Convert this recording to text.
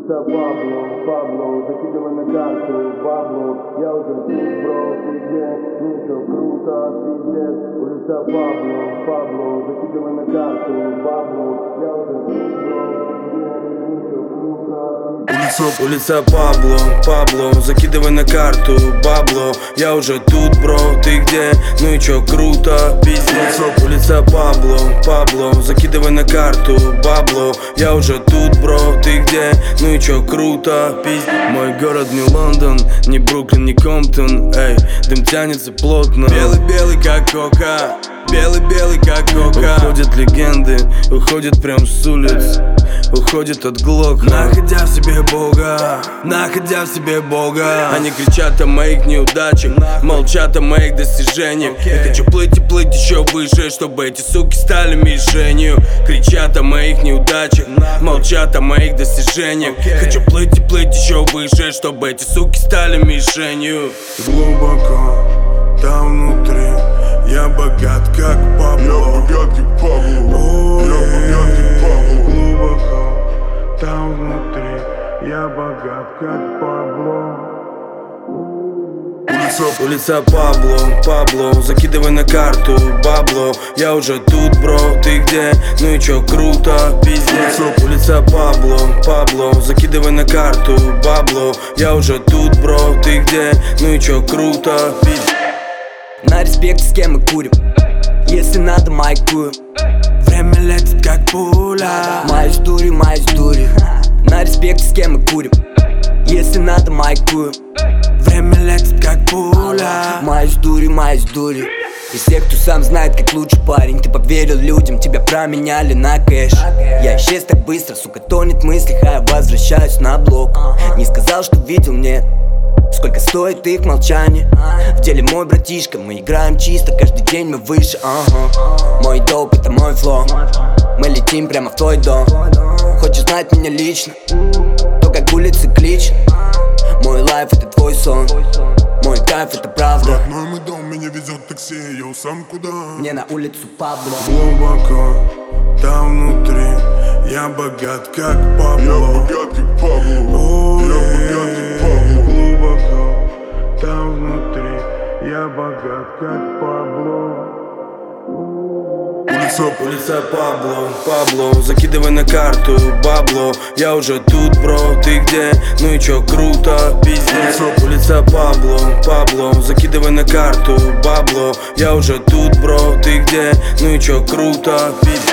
Улица Пабло, закидывай на карту, бабло. Я уже тут, бро, ты где? Ну чё, круто, пиздец. Улица Пабло, закидывай на карту, бабло. Я уже тут, бро, ты где? Ну чё, круто. Улица Пабло, закидывай на карту, бабло. Я уже тут, бро, ты где? Ну и чё, круто, пиздец. Улица Пабло, закидывай на карту, бабло. Я уже тут, бро, ты где? Ну и чё, круто, пиздец. Мой город не Лондон, не Бруклин, не Комптон, эй. Дым тянется плотно, белый-белый как кока, белый-белый как кока. Уходят легенды, уходят прям с улиц, уходит от глока, находя в себе Бога. Они кричат о моих неудачах, молчат о моих достижениях. Я хочу плыть и плыть еще выше, чтобы эти суки стали мишенью. Кричат о моих неудачах, молчат о моих достижениях. Хочу плыть и плыть еще выше, чтобы эти суки стали мишенью. Глубоко там внутри я богат как Пабло. Глубоко там внутри я богат как Пабло. Улица Пабло, закидывай на карту, бабло. Я уже тут, бро, ты где? Ну и чё, круто, пиздец. Улица Пабло, закидывай на карту, бабло. Я уже тут, бро, ты где? Ну и чё, круто, пиздец. На респект, с кем мы курим, если надо, майкую. Время летит как пуля. Мои истории. На респект, с кем мы курим, если надо, майкую. Время летит как пуля. Мои истории. Из тех, кто сам знает, как лучше, парень. Ты поверил людям, тебя променяли на кэш. Я исчез так быстро, сука, тонет в мыслях, а я возвращаюсь на блок. Не сказал, что видел, нет. Сколько стоит их молчание? В деле мой братишка, мы играем чисто, каждый день мы выше, Мой доп, это мой флоу. Мы летим прямо в твой дом. Хочешь знать меня лично? То, как улицы клич. Мой лайф, это твой сон. Мой кайф, это правда. Родной мой дом, меня везет такси, я сам куда? Мне на улицу Пабло. Глубоко там внутри я богат как Пабло. Глубоко там внутри я богат как Пабло. Улица Пабло, закидывай на карту, бабло. Я уже тут, бро, ты где? Ну и чё, круто, пиздец. Улица Пабло, закидывай на карту, бабло. Я уже тут, бро, ты где? Ну и чё, круто, пиздец.